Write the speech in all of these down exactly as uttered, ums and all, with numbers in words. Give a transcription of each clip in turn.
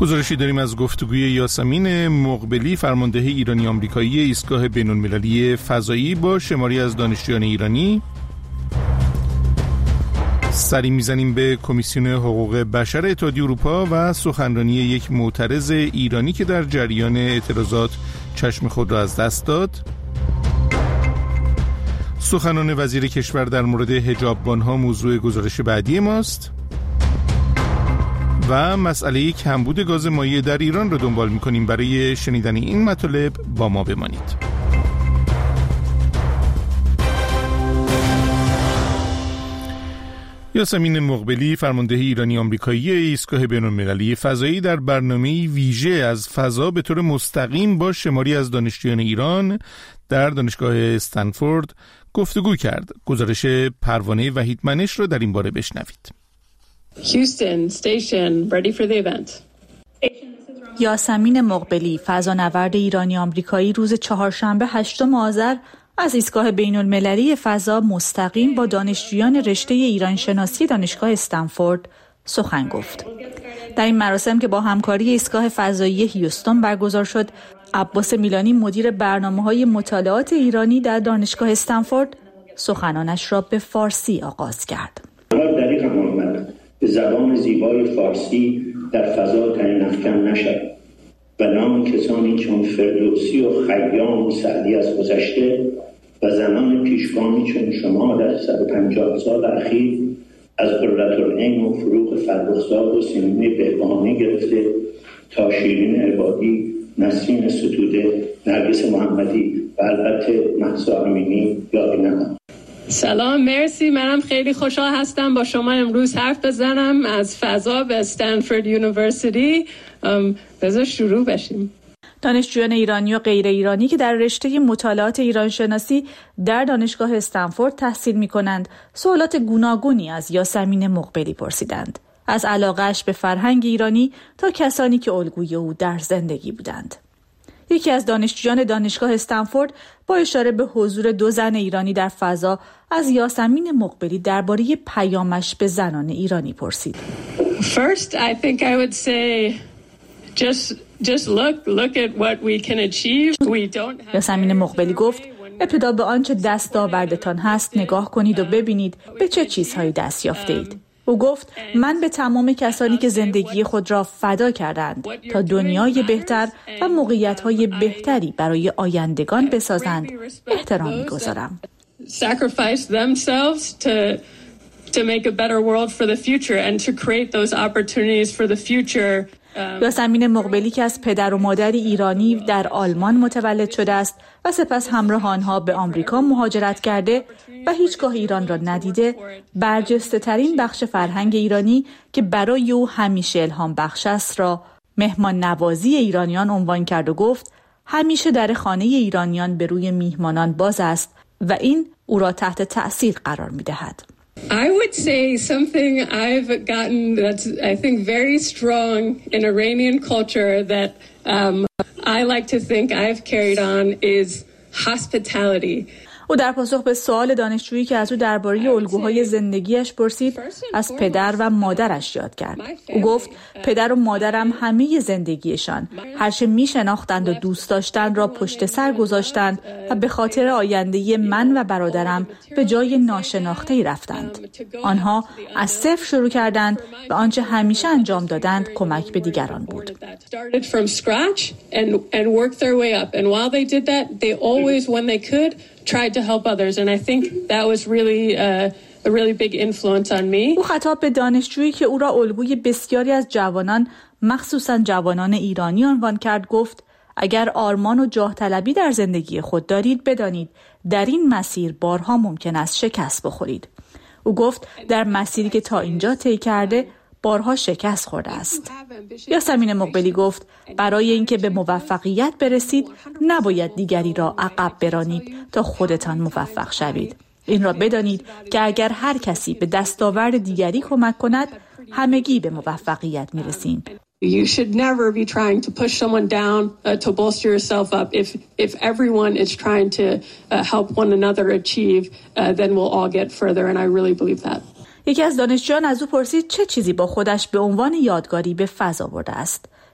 گزارشی داریم از گفتگوی یاسمین مقبلی، فرمانده ایرانی آمریکایی ایستگاه بین‌المللی فضایی با شماری از دانشجویان ایرانی. سری میزنیم به کمیسیون حقوق بشر اتحادیه اروپا و سخنرانی یک معترض ایرانی که در جریان اعتراضات چشم خود را از دست داد. سخنان وزیر کشور در مورد حجاببان‌ها موضوع گزارش بعدی ماست و مسئله کمبود گاز مایع در ایران رو دنبال می‌کنیم. برای شنیدن این مطالب با ما بمانید. یاسمین مقبلی، فرمانده ایرانی آمریکایی ایستگاه بین‌المللی فضایی، در برنامه ویژه از فضا به طور مستقیم با شماری از دانشجویان ایران در دانشگاه استنفورد گفتگو کرد. گزارش پروانه وحیدمنش رو در این باره بشنوید. Houston station ready for the event. یاسمین مقبلی، فضانورد ایرانی آمریکایی، روز چهارشنبه هشتم آذر از ایستگاه بین‌المللی فضا مستقیم با دانشجویان رشته ایران شناسی دانشگاه استنفورد سخن گفت. در این مراسم که با همکاری ایستگاه فضایی هیوستون برگزار شد، عباس میلانی، مدیر برنامه‌های مطالعات ایرانی در دانشگاه استنفورد، سخنانش را به فارسی آغاز کرد. به زبان زیبای فارسی در فضا تعیین افکن نشد و نام کسانی چون فردوسی و خیام و سعدی از گذشته و زنان پیشگامی چون شما در صد و پنجاه سال اخیر از قرةالعین و فروغ فرخزاد و سیمین بهبهانی گرفته تا شیرین عبادی، نسرین ستوده، نرگس محمدی و البته مهسا امینی یادی نماند. سلام، مرسی. منم خیلی خوشحال هستم با شما امروز حرف بزنم از فضا به استنفورد یونیورسیتی. بذار شروع بشیم. دانشجویان ایرانی و غیر ایرانی که در رشته مطالعات ایران شناسی در دانشگاه استنفورد تحصیل می کنند، سوالات گوناگونی از یاسمین مقبلی پرسیدند. از علاقه‌اش به فرهنگ ایرانی تا کسانی که الگوی او در زندگی بودند. یکی از دانشجویان دانشگاه استنفورد با اشاره به حضور دو زن ایرانی در فضا از یاسمین مقبلی درباره پیامش به زنان ایرانی پرسید. First, I think I would say just just look look at what we can achieve. We don't have. یاسمین مقبلی گفت ابتدا به آنچه دستاوردتان هست نگاه کنید و ببینید به چه چیزهایی دست یافته اید. او گفت من به تمام کسانی که زندگی خود را فدا کردند تا دنیای بهتر و موقعیت‌های بهتری برای آیندگان بسازند احترام می‌گذارم. Sacrifice themselves to to make a better world for the future and to create those opportunities for the future. یاسمین مقبلی که از پدر و مادری ایرانی در آلمان متولد شده است و سپس همراه آنها به آمریکا مهاجرت کرده و هیچگاه ایران را ندیده، برجسته ترین بخش فرهنگ ایرانی که برای او همیشه الهام بخش است را مهمان نوازی ایرانیان عنوان کرد و گفت همیشه در خانه ایرانیان به روی میهمانان باز است و این او را تحت تأثیر قرار می‌دهد. I would say something I've gotten that's I think very strong in Iranian culture that um, I like to think I've carried on is hospitality. او در پاسخ به سوال دانشجویی که از او درباره الگوهای زندگیش پرسید از پدر و مادرش یاد کرد. او گفت پدر و مادرم همه زندگیشان هرچه می شناختند و دوست داشتند را پشت سر گذاشتند و به خاطر آینده من و برادرم به جای ناشناخته‌ای رفتند. آنها از صفر شروع کردند و آنچه همیشه انجام دادند کمک به دیگران بود. tried to help others and I think that was really uh, a really big influence on me. او خطاب به دانشجویی که او را الگوی بسیاری از جوانان مخصوصاً جوانان ایرانی عنوان کرد گفت اگر آرمان و جاه طلبی در زندگی خود دارید بدانید در این مسیر بارها ممکن است شکست بخورید. او گفت در مسیری که تا اینجا طی کرده بارها شکست خورده است. یاسمین مقبلی گفت برای اینکه به موفقیت برسید نباید دیگری را عقب برانید تا خودتان موفق شوید. این را بدانید که اگر هر کسی به دستاورد دیگری کمک کند همگی به موفقیت میرسیم. You should never be trying to push someone down uh, to bolster yourself up. If if everyone is trying to uh, help one another achieve, uh, then we'll all get further and I really believe that. یکی از دانشجویان از او پرسید چه چیزی با خودش به عنوان یادگاری به فضا برده است.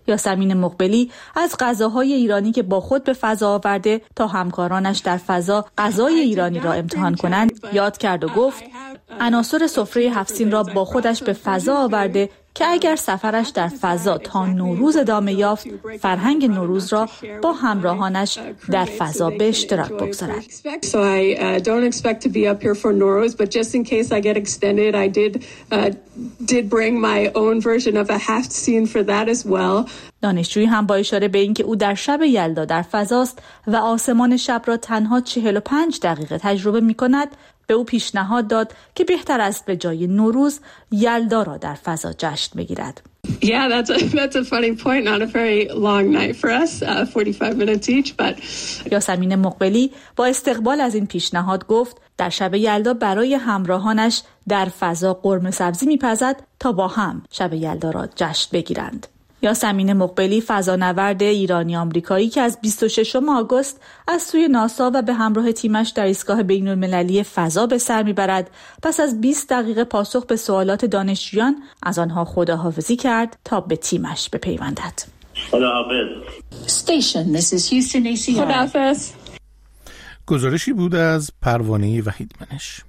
یاسمین مقبلی از غذاهای ایرانی که با خود به فضا آورده تا همکارانش در فضا غذای ایرانی را امتحان کنند یاد کرد و گفت عناصر سفره هفت را با خودش به فضا آورده که اگر سفرش در فضا تا نوروز ادامه یافت فرهنگ نوروز را با همراهانش در فضا به اشتراک بگذارد. So I uh, don't expect to be up here for Nowruz, but just in case I get extended, I did uh, did bring my own version of a Haft scene for that as well. دانشجویی هم با اشاره به اینکه او در شب یلدا در فضاست و آسمان شب را تنها چهل و پنج دقیقه تجربه می‌کند، به او پیشنهاد داد که بهتر است به جای نوروز یلدا را در فضا جشن بگیرد. Yeah, that's a, that's a funny point. Not a very long night for us, uh, forty-five minutes each, but یاسمین مقبلی با استقبال از این پیشنهاد گفت در شب یلدا برای همراهانش در فضا قرمه سبزی می‌پزد تا با هم شب یلدا را جشن بگیرند. یاسمین مقبلی فضانورد ایرانی آمریکایی که از بیست و ششم آگوست از سوی ناسا و به همراه تیمش در ایستگاه بین‌المللی فضا به سر میبرد، پس از بیست دقیقه پاسخ به سوالات دانشجویان از آنها خداحافظی کرد تا به تیمش بپیوندد. خداحافظ. Station, this is Houston A C R. خداحافظ. گزارشی بود از پروانه وحیدمنش.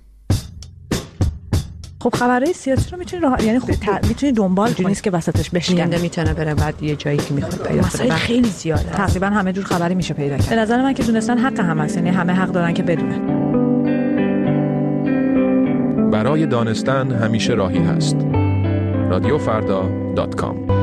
خب خبرهای سیاسی رو میتونی راه... یعنی خب ت... میتونی دنبال کنی، نیست که وسطش بشکنه، میتونه بره بعد یه جایی که میخواد پیدا کنه. مسائل خیلی زیاده، تقریبا همه جور خبری میشه پیدا کرد. به نظر من که دونستن حق هم هست، یعنی همه حق دارن که بدونن. برای دانستن همیشه راهی هست. رادیو فردا دات کام.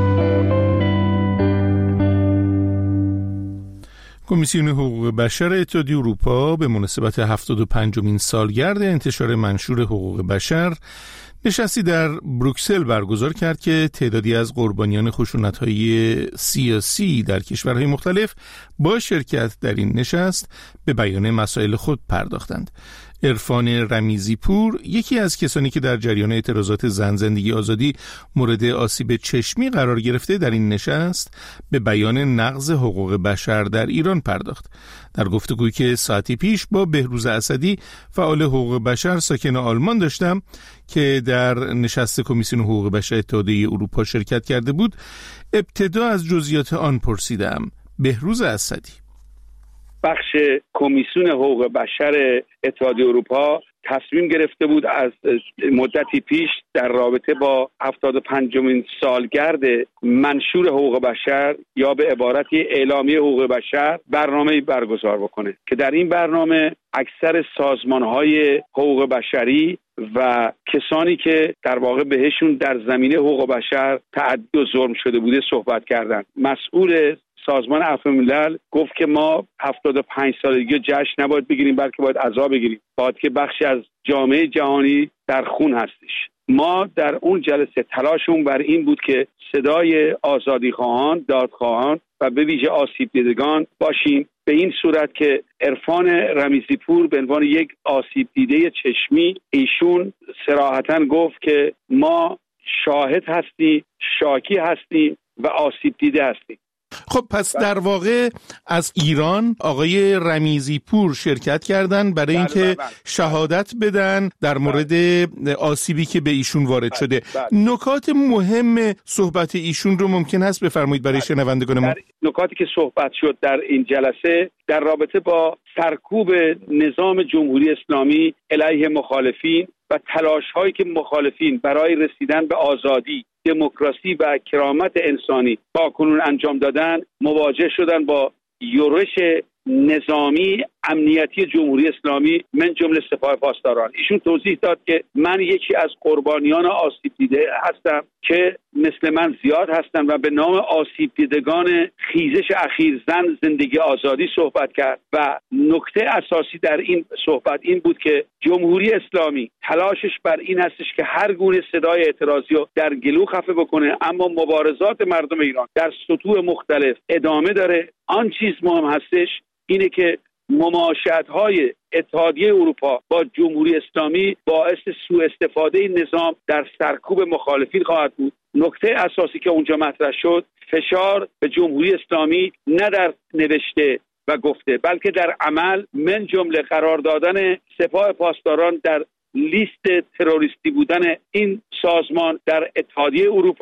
کمیسیون حقوق بشر اتحادیه اروپا به مناسبت هفتاد و پنجمین سالگرد انتشار منشور حقوق بشر نشستی در بروکسل برگزار کرد که تعدادی از قربانیان خشونت‌های سیاسی در کشورهای مختلف با شرکت در این نشست به بیان مسائل خود پرداختند. عرفان رمیزی پور، یکی از کسانی که در جریان اعتراضات زن زندگی آزادی مورد آسیب چشمی قرار گرفته، در این نشست به بیان نقض حقوق بشر در ایران پرداخت. در گفتگویی که ساعتی پیش با بهروز اسدی، فعال حقوق بشر ساکن آلمان داشتم که در نشست کمیسیون حقوق بشر اتحادیه اروپا شرکت کرده بود، ابتدا از جزئیات آن پرسیدم. بهروز اسدی: بخش کمیسیون حقوق بشر اتحادیه اروپا تصمیم گرفته بود از مدتی پیش در رابطه با هفتاد و پنجمین سالگرد منشور حقوق بشر یا به عبارتی اعلامیه حقوق بشر برنامه‌ای برگزار بکنه که در این برنامه اکثر سازمان‌های حقوق بشری و کسانی که در واقع بهشون در زمینه حقوق بشر تعدی و ظلم شده بوده صحبت کردند. مسئول سازمان عفو ملل گفت که ما هفتاد و پنج سالگی جشن نباید بگیریم، بلکه باید عزا بگیریم، باید که بخشی از جامعه جهانی در خون هستش. ما در اون جلسه تلاشمون بر این بود که صدای آزادیخواهان، دادخواهان و به ویژه آسیب دیدگان باشیم، به این صورت که عرفان رمیزی پور به عنوان یک آسیب دیده چشمی، ایشون صراحتاً گفت که ما شاهد هستیم، شاکی هستیم و آسیب دیده هستیم. خب پس در واقع از ایران آقای رمیزی پور شرکت کردن برای اینکه شهادت بدن در مورد آسیبی که به ایشون وارد شده. نکات مهم صحبت ایشون رو ممکن هست بفرمایید برای شنوندگان ما؟ نکاتی که صحبت شد در این جلسه در رابطه با سرکوب نظام جمهوری اسلامی علیه مخالفین و تلاش‌هایی که مخالفین برای رسیدن به آزادی، دموکراسی و کرامت انسانی تاکنون انجام دادن مواجه شدن با یورش نظامی امنیتی جمهوری اسلامی من جمله سپاه پاسداران. ایشون توضیح داد که من یکی از قربانیان آسیب دیده هستم که مثل من زیاد هستن و به نام آسیب دیدگان خیزش اخیر زن زندگی آزادی صحبت کرد و نکته اساسی در این صحبت این بود که جمهوری اسلامی تلاشش بر این هستش که هر گونه صدای اعتراضی رو در گلو خفه بکنه، اما مبارزات مردم ایران در سطوح مختلف ادامه داره. آن چیز مهم هستش اینه که مماشات‌های اتحادیه اروپا با جمهوری اسلامی باعث سوء استفاده نظام در سرکوب مخالفین خواهد بود. نکته اساسی که اونجا مطرح شد فشار به جمهوری اسلامی نه در نوشته و گفته بلکه در عمل من جمله قرار دادن سپاه پاسداران در لیست تروریستی بودن این سازمان در اتحادیه اروپا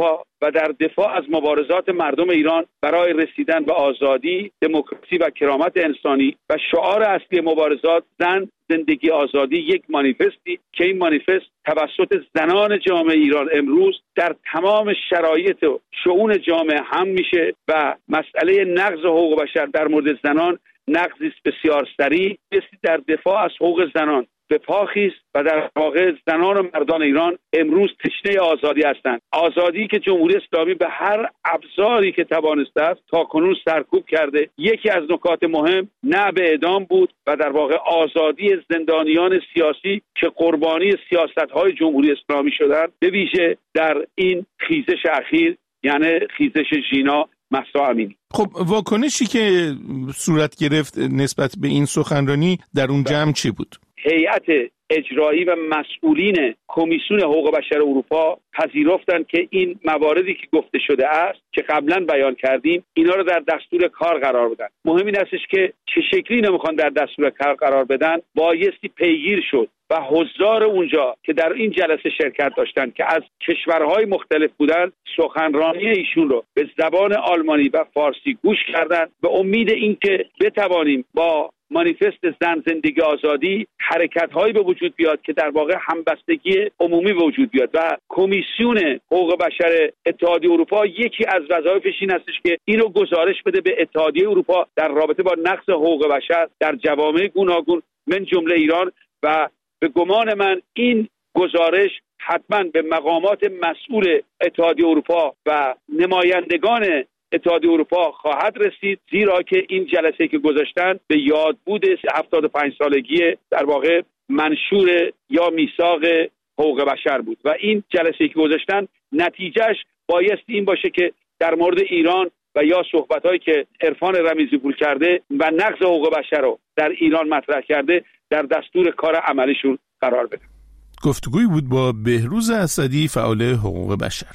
و در دفاع از مبارزات مردم ایران برای رسیدن به آزادی، دموکراسی و کرامت انسانی و شعار اصلی مبارزات زن، زندگی، آزادی، یک مانیفستی که این مانیفست توسط زنان جامعه ایران امروز در تمام شرایط و شؤون جامعه هم میشه و مسئله نقض حقوق بشر در مورد زنان نقضی بسیار سریع در دفاع از حقوق زنان به پا خیست و در واقع زنان و مردان ایران امروز تشنه آزادی هستند. آزادی که جمهوری اسلامی به هر ابزاری که توانسته است تا کنون سرکوب کرده. یکی از نکات مهم نه به اعدام بود و در واقع آزادی زندانیان سیاسی که قربانی سیاست‌های جمهوری اسلامی شدند، به ویژه در این خیزش اخیر یعنی خیزش ژینا مهسا امینی. خب واکنشی که صورت گرفت نسبت به این سخنرانی در اون جمع چی بود؟ هیئت اجرایی و مسئولین کمیسیون حقوق بشر اروپا پذیرفتند که این مواردی که گفته شده است که قبلا بیان کردیم اینا رو در دستور کار قرار بدن. مهم این استش که چه شکلی نمیخوان در دستور کار قرار بدن، بایستی پیگیر شد و حضار اونجا که در این جلسه شرکت داشتن که از کشورهای مختلف بودن سخنرانی ایشون رو به زبان آلمانی و فارسی گوش کردن به امید اینکه بتوانیم با مانیفست زن، زندگی، آزادی حرکت‌هایی به وجود بیاد که در واقع همبستگی عمومی به وجود بیاد و کمیسیون حقوق بشر اتحادیه اروپا یکی از وظایفش این هستش که اینو گزارش بده به اتحادیه اروپا در رابطه با نقض حقوق بشر در جوامع گوناگون من جمله ایران و به گمان من این گزارش حتما به مقامات مسئول اتحادیه اروپا و نمایندگان اتحادیه اروپا خواهد رسید، زیرا که این جلسه که گذاشتن به یادبود هفتاد و پنج سالگی در واقع منشور یا میثاق حقوق بشر بود و این جلسه که گذاشتن نتیجهش بایستی این باشه که در مورد ایران و یا صحبت‌هایی که عرفان رمیزی پور کرده و نقض حقوق بشر رو در ایران مطرح کرده در دستور کار عملیشون قرار بده. گفتگوی بود با بهروز اسدی، فعال حقوق بشر.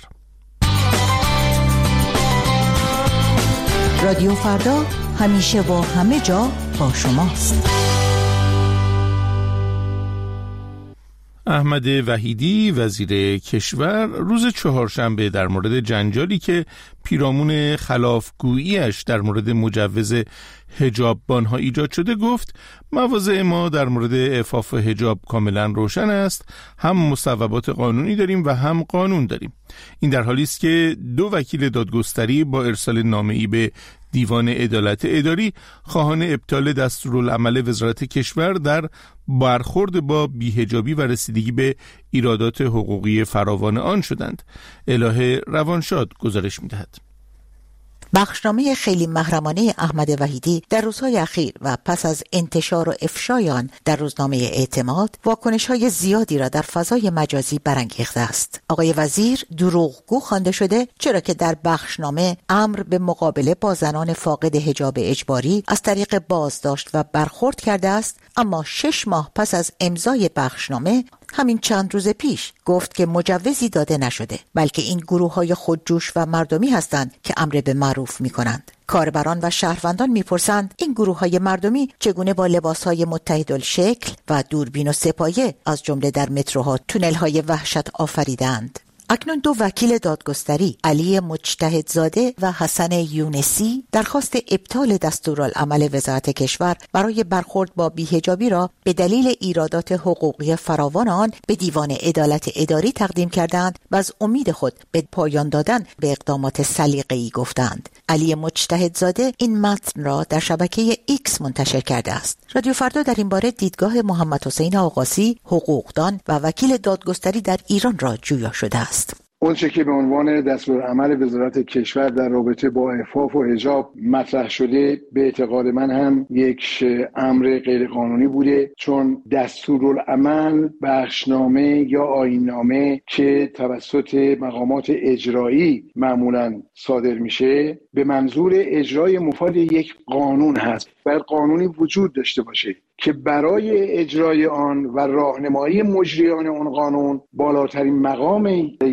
رادیو فردا همیشه و همه جا با شماست. احمد وحیدی وزیر کشور روز چهارشنبه در مورد جنجالی که پیرامون خلافگویی‌اش در مورد مجوز حجاببان‌ها ایجاد شده گفت مواضع ما در مورد اعفاف حجاب کاملا روشن است، هم مصوبات قانونی داریم و هم قانون داریم. این در حالی است که دو وکیل دادگستری با ارسال نامه‌ای به دیوان عدالت اداری خواهان ابطال دستورالعمل وزارت کشور در برخورد با بی‌حجابی و رسیدگی به ایرادات حقوقی فراوان آن شدند. الهه روانشاد گزارش می‌دهد. بخشنامه خیلی محرمانه احمد وحیدی در روزهای اخیر و پس از انتشار و افشای آن در روزنامه اعتماد واکنش‌های زیادی را در فضای مجازی برانگیخته است. آقای وزیر دروغگو خوانده شده، چرا که در بخشنامه امر به مقابله با زنان فاقد حجاب اجباری از طریق بازداشت و برخورد کرده است، اما شش ماه پس از امضای بخشنامه همین چند روز پیش گفت که مجوزی داده نشده، بلکه این گروه‌های خودجوش و مردمی هستند که امر به معروف می‌کنند. کاربران و شهروندان می‌پرسند این گروه‌های مردمی چگونه با لباس‌های متحدالشکل و دوربین و سپایه از جمله در متروها تونل‌های وحشت آفریدند. اکنون دو وکیل دادگستری علی مجتهدزاده و حسن یونسی درخواست ابطال دستورالعمل وزارت کشور برای برخورد با بی‌حجابی را به دلیل ایرادات حقوقی فراوان آن به دیوان عدالت اداری تقدیم کردند و از امید خود به پایان دادن به اقدامات سلیقه‌ای گفتند. علی مجتهدزاده این متن را در شبکه ایکس منتشر کرده است. رادیو فردا در این باره دیدگاه محمد حسین آغاسی، حقوقدان و وکیل دادگستری در ایران را جویا شده است. اونچه که به عنوان دستورالعمل وزارت کشور در رابطه با اعفاف و حجاب مطرح شده به اعتقاد من هم یک امر غیرقانونی بوده، چون دستورالعمل بخشنامه یا آیین‌نامه که توسط مقامات اجرایی معمولاً صادر میشه به منظور اجرای مفاد یک قانون هست. باید قانونی وجود داشته باشه که برای اجرای آن و راهنمایی مجریان آن قانون بالاترین مقام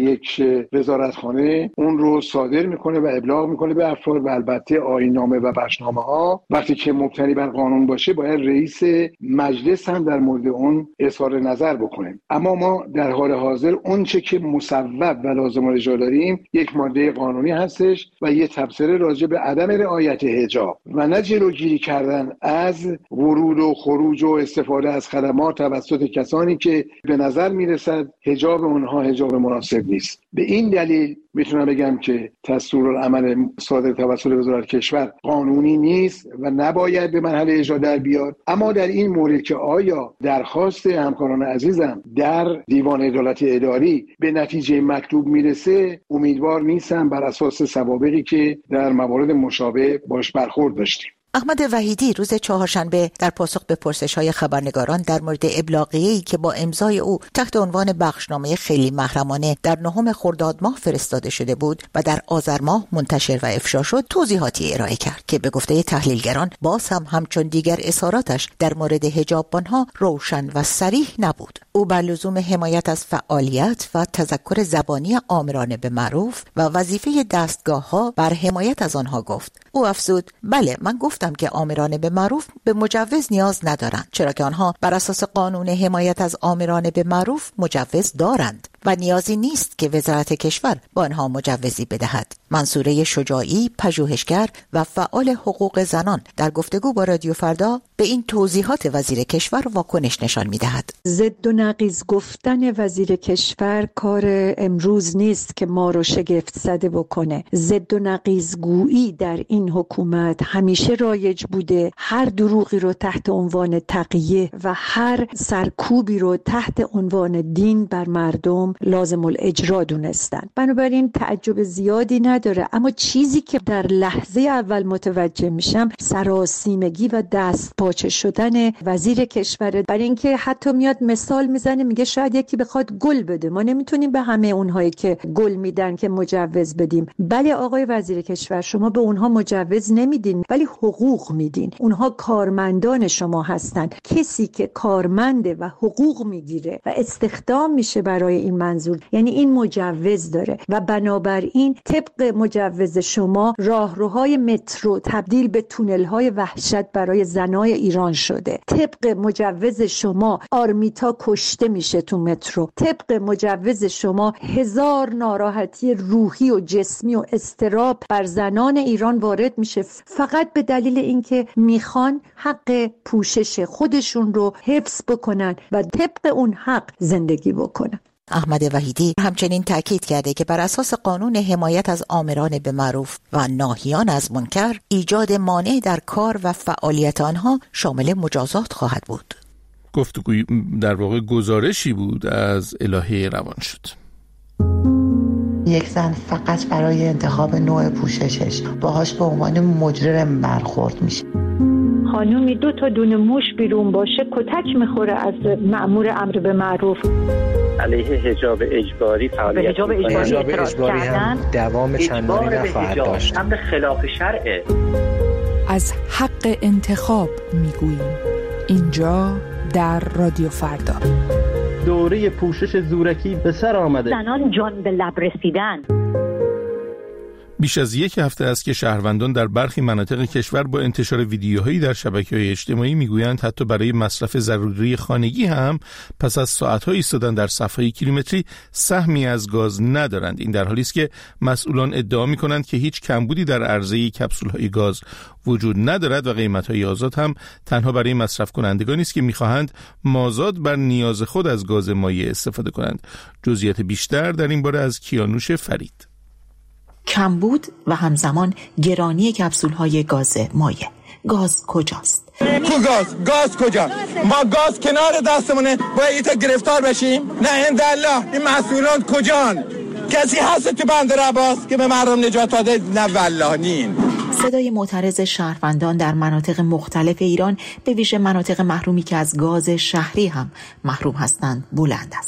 یک وزارتخانه اون رو صادر میکنه و ابلاغ میکنه به افراد و البته آیین‌نامه و بخشنامه ها وقتی که مبتنی بر قانون باشه باید رئیس مجلس هم در مورد اون اظهار نظر بکنه. اما ما در حال حاضر اون چه که مصوب و لازم الاجرا داریم یک ماده قانونی هستش و یه تبصره راجع به عدم رعایت حجاب و نه جلوگیری کردن از ورود و خروج و استفاده از خدمات توسط کسانی که به نظر میرسد حجاب اونها حجاب مناسب نیست. به این دلیل میتونم بگم که دستورالعمل صادر توسط وزارت کشور قانونی نیست و نباید به مرحله اجرا در بیاد. اما در این مورد که آیا درخواست همکاران عزیزم در دیوان عدالت اداری به نتیجه مطلوب میرسه، امیدوار نیستم بر اساس سوابقی که در موارد مشابه باش برخورد داشتیم. احمد وحیدی روز چهارشنبه در پاسخ به پرسش‌های خبرنگاران در مورد ابلاغیه‌ای که با امضای او تحت عنوان بخشنامه خیلی محرمانه در نهم خرداد ماه فرستاده شده بود و در آذر ماه منتشر و افشا شد، توضیحاتی ارائه کرد که به گفته تحلیلگران باز هم همچون دیگر اظهاراتش در مورد حجاب‌بان‌ها روشن و صریح نبود. او بر لزوم حمایت از فعالیت و تذکر زبانی آمرانه به معروف و وظیفه دستگاه‌ها بر حمایت از آنها گفت. او افزود: بله، من گفتم که آمرانه به معروف به مجوز نیاز ندارند، چرا که آنها بر اساس قانون حمایت از آمرانه به معروف مجوز دارند و نیازی نیست که وزارت کشور با آنها مجوزی بدهد. منصوره شجاعی، پژوهشگر و فعال حقوق زنان، در گفتگو با رادیو فردا به این توضیحات وزیر کشور واکنش نشان می‌دهد. ضد و نقیض گفتن وزیر کشور کار امروز نیست که ما رو شگفت زده بکنه. ضد و نقیض گویی در این حکومت همیشه رایج بوده. هر دروغی رو تحت عنوان تقیه و هر سرکوبی رو تحت عنوان دین بر مردم لازم الاجرا دونستن. بنابراین تعجب زیادی نداره. اما چیزی که در لحظه اول متوجه میشم سراسیمگی و دست پاچه شدن وزیر کشور، برای اینکه حتی میاد مثال میزنه میگه شاید یکی بخواد گل بده، ما نمیتونیم به همه اونهایی که گل میدن که مجوز بدیم. بله آقای وزیر کشور، شما به اونها مجوز نمیدین ولی حقوق میدین. اونها کارمندان شما هستن. کسی که کارمنده و حقوق میگیره و استخدام میشه برای این منظور، یعنی این مجوز داره و بنابراین طبق مجوز شما راهروهای مترو تبدیل به تونل‌های وحشت برای زنای ایران شده. طبق مجوز شما آرمیتا کشته میشه تو مترو. طبق مجوز شما هزار ناراحتی روحی و جسمی و اضطراب بر زنان ایران وارد میشه، فقط به دلیل اینکه میخوان حق پوشش خودشون رو حفظ بکنن و طبق اون حق زندگی بکنن. احمد وحیدی همچنین تاکید کرده که بر اساس قانون حمایت از آمران به معروف و ناهیان از منکر، ایجاد مانع در کار و فعالیت آنها شامل مجازات خواهد بود. گفتگوی در واقع گزارشی بود از الهه روانشد. یک زن فقط برای انتخاب نوع پوششش باهاش به عنوان مجرم برخورد میشه. خانومی دو تا دونه موش بیرون باشه کتک میخوره از مأمور امر به معروف. علیه حجاب اجباری فعالیت حجاب اجباری, حجاب اجباری هم دوام چندانی نخواهد داشت. امر خلاف شرعه. از حق انتخاب میگوییم اینجا در رادیو فردا. دوره پوشش زورکی به سر آمده. زنان جان به لب رسیدن. بیش از یک هفته است که شهروندان در برخی مناطق کشور با انتشار ویدیوهایی در شبکه‌های اجتماعی میگویند حتی برای مصرف ضروری خانگی هم پس از ساعت‌ها ایستادن در صف‌های کیلومتری سهمی از گاز ندارند. این در حالی است که مسئولان ادعا می‌کنند که هیچ کمبودی در عرضه کپسول‌های گاز وجود ندارد و قیمت‌های آزاد هم تنها برای مصرف کنندگانی است که می‌خواهند مازاد بر نیاز خود از گاز مایع استفاده کنند. جزئیات بیشتر در این باره از کیانوش فرید. کمبود و همزمان گرانی کپسول‌های گاز مایع. گاز کجاست؟ کو گاز؟ گاز کجا؟ ما گاز کنار دستمونه باید تا گرفتار بشیم؟ نه اندالله. این مسئولان کجان؟ کسی هست تو بندر عباس که به مردم نجات داده؟ نه والله نین. صدای معترض شهروندان در مناطق مختلف ایران، به ویژه مناطق محرومی که از گاز شهری هم محروم هستند، بلند است.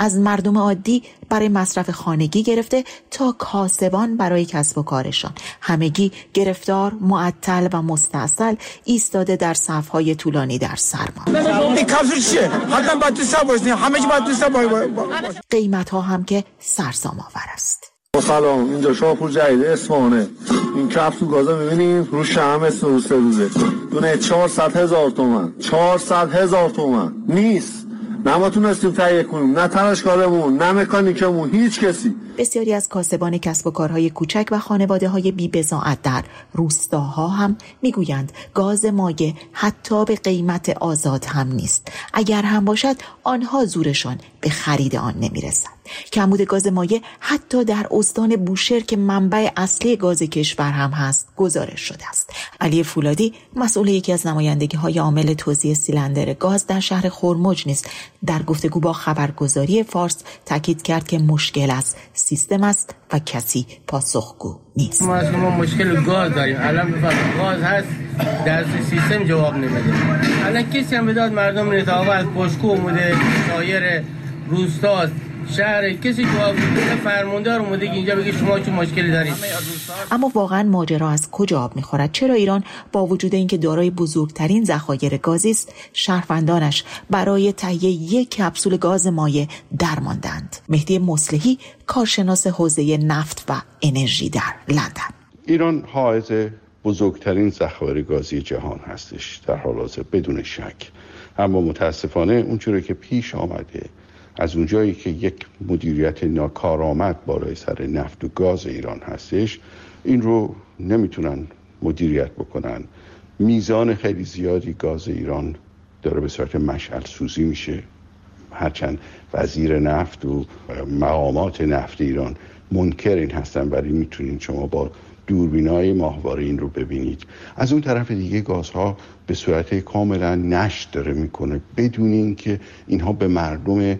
از مردم عادی برای مصرف خانگی گرفته تا کاسبان برای کسب و کارشان. همگی گرفتار، معطل و مستعسل ایستاده در صف‌های طولانی در سرما. این کپسول چیه؟ حتما باید تو سر باشیم. همه چی باید تو سر باشیم. قیمت‌ها هم که سرسام آور است. سلام، اینجا شاپور جدید اصفهانه. این کپسول گازا می‌بینید رو شمع سه سه روزه. دونه چهارصد هزار تومان. چهارصد هزار تومان. نیست. نه ما تونستیم تهیه کنیم، نه تلاشکارمون، نه مکانیکمون، هیچ کسی. بسیاری از کاسبان کسب و کارهای کوچک و خانواده‌های بی‌بضاعت در روستاها هم میگویند گاز مایع حتی به قیمت آزاد هم نیست. اگر هم باشد آنها زورشان به خرید آن نمیرسد. کمبود گاز مایع حتی در استان بوشهر که منبع اصلی گاز کشور هم هست گزارش شده است. علی فولادی مسئول یکی از نمایندگی‌های عامل توزیع سیلندر گاز در شهر خرمج نیز در گفتگو با خبرگزاری فارس تاکید کرد که مشکل است سیستم است و کسی پاسخگو نیست. ما از ما مشکل گاز داریم. الان گاز هست در سیستم جواب نمیده. الان کسی هم بداد مردم نتاوا از بشکو اومده سایر روستاست شهر کسی جواب نمیده. فرماندار اومده که اینجا بگه شما چه مشکلی دارید. اما واقعا ماجرا از کجا آب میخورد؟ چرا ایران با وجود اینکه دارای بزرگترین ذخایر گازی است شهروندانش برای تهیه یک کپسول گاز مایع درماندند؟ مهدی مصلحی کارشناس حوزه نفت و انرژی در لندن. ایران حائز بزرگترین ذخایر گازی جهان هستش در حال حاضر بدون شک، اما متاسفانه اونجوری که پیش آمده از اونجایی که یک مدیریت ناکارآمد بالای سر نفت و گاز ایران هستش این رو نمیتونن مدیریت بکنن. میزان خیلی زیادی گاز ایران داره به صورت مشعل سوزی میشه، هرچند وزیر نفت و مقامات نفت ایران منکر این هستن ولی میتونید شما با دوربینای ماهواره این رو ببینید. از اون طرف دیگه گازها به صورت کاملا نشت داره میکنه بدون اینکه اینها به مردم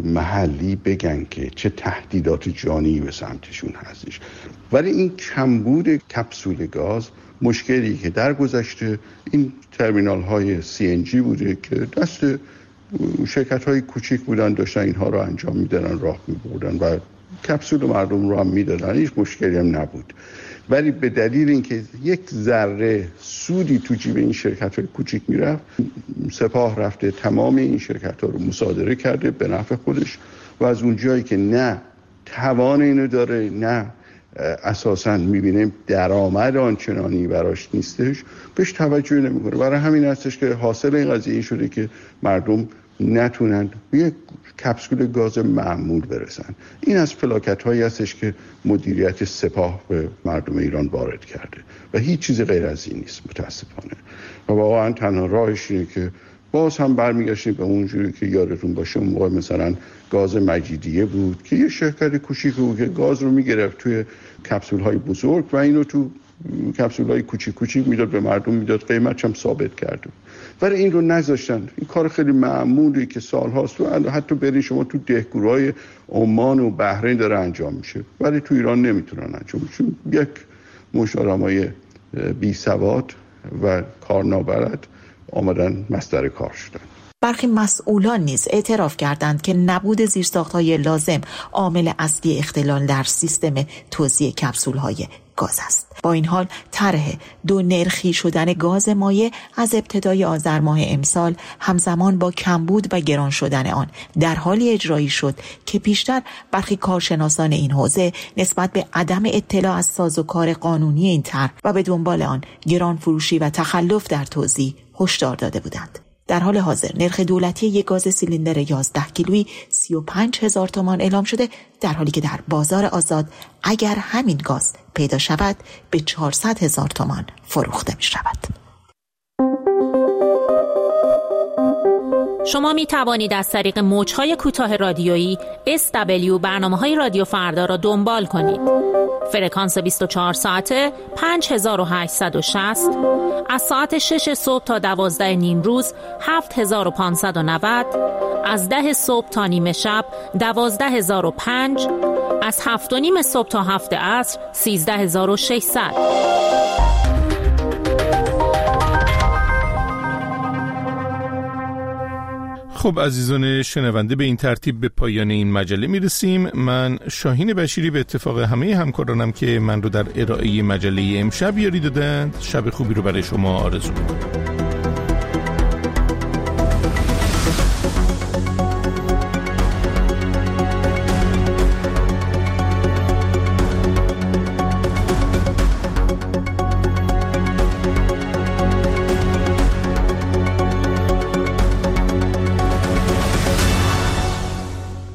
محلی بگن که چه تهدیدات جانی به سمتشون هستش. ولی این کمبود کپسول گاز مشکلی که در گذشته این ترمینال های سی ان جی بوده که دست شرکت های کوچیک بودن داشتن اینها رو انجام میدادن، راه میبردن و کپسول مردم رو هم میدادن، هیچ مشکلی هم نبود. ولی به دلیل اینکه یک ذره سودی تو جیب این شرکت‌های کوچیک میرفت، سپاه رفته تمام این شرکت‌ها رو مصادره کرده به نفع خودش و از اون جایی که نه توان اینو داره نه اساساً می‌بینیم درآمد آنچنانی براش نیستش بهش توجه نمی‌کنه. برای همین هستش که حاصل این قضیه این شده که مردم نتونن یک کپسول گاز معمول برسن. این از فلاکت‌هایی هستش که مدیریت سپاه به مردم ایران وارد کرده و هیچ چیز غیر از این نیست متاسفانه. و واقعا تنها راهش اینه که باز هم برمیگشتیم به اونجوری که یادتون باشه اون موقع مثلا گاز مجیدیه بود که یه شرکت کوچیک بود که گاز رو میگرفت توی کپسول‌های بزرگ و اینو تو کپسول‌های کوچیک کوچیک میداد به مردم، میداد، قیمتش هم ثابت کرده. ولی این رو نذاشتن. این کار خیلی معمولی که سال‌هاست و حتی برید شما تو دهگورهای عمان و بحرین داره انجام میشه ولی تو ایران نمیتونن انجام بشه. چون یک مشت آدمای بی سواد و کارنابلد آمدن مصدر کار شدن. برخی مسئولان نیز اعتراف کردند که نبود زیرساخت‌های لازم عامل اصلی اختلال در سیستم توزیع کپسول‌های گاز است. با این حال طرح دو نرخی شدن گاز مایع از ابتدای آذر ماه امسال همزمان با کمبود و گران شدن آن در حالی اجرایی شد که پیشتر برخی کارشناسان این حوزه نسبت به عدم اطلاع از سازوکار قانونی این طرح و به دنبال آن گران فروشی و تخلف در توزیع هشدار داده بودند. در حال حاضر نرخ دولتی یک گاز سیلندر یازده کیلویی سی و پنج هزار تومان اعلام شده، در حالی که در بازار آزاد اگر همین گاز پیدا شود به چهارصد هزار تومان فروخته می شود. شما می توانید از طریق موج‌های کوتاه رادیویی اس دبلیو برنامه‌های رادیو فردا را دنبال کنید. فرکانس بیست و چهار ساعته پنج هزار و هشتصد و شصت، از ساعت شش صبح تا دوازده نیم روز هفت هزار و پانصد و نود، از ده صبح تا نیمه شب دوازده هزار و پنج، از هفت و نیم صبح تا هفت عصر سیزده هزار و ششصد. خب عزیزان شنونده، به این ترتیب به پایان این مجله میرسیم. من شاهین بشیری به اتفاق همه همکارانم که من رو در ارائه مجله امشب یاری دادند، شب خوبی رو برای شما آرزو می‌کنم.